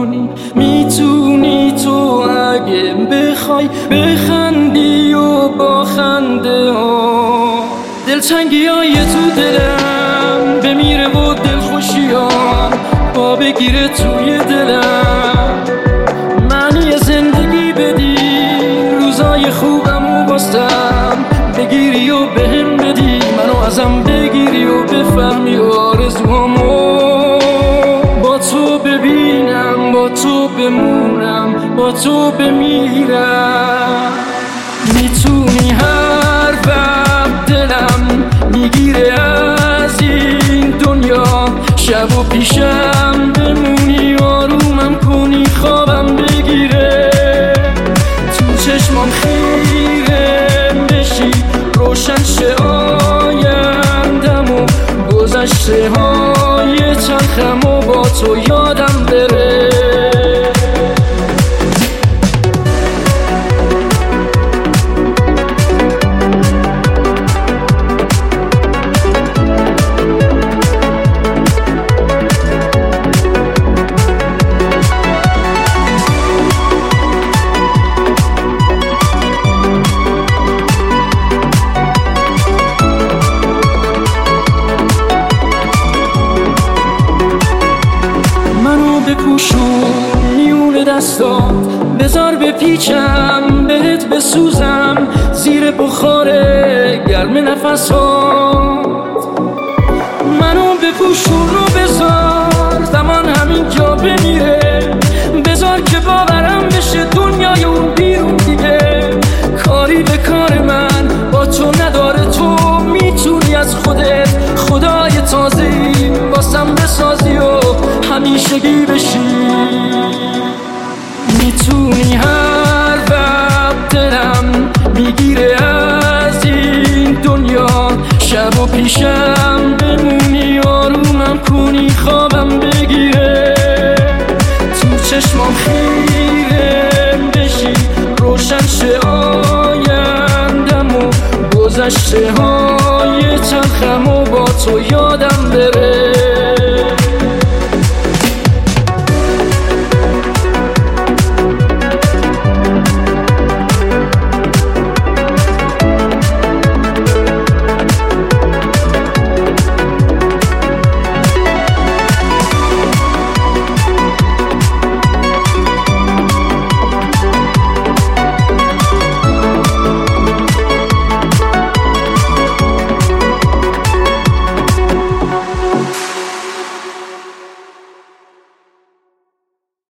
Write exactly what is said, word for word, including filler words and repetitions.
کنی. میتونی تو اگه بخوای بخندی و با خنده ها دلتنگی های تو دلم بمیره و دلخوشیام با بگیره توی دلم. معنی زندگی بدی روزای خوبم و باستم بگیری و بهم بدی، منو ازم بگیری و بفهمی آرزوهامو با تو ببینم، با تو بمونم، با تو بمیرم. میتونی هر وقت دلم میگیره از این دنیا شب و پیشم بمونی آرومم کنی خوابم بگیره تو چشمام خیره بشی روشن شه آیندم و گذشته های تلخم و با تو یادم بره. بپوشون میون دستات بذار بپیچم بهت بسوزم زیر بخار گرم نفسات. منو بپوشون و بذار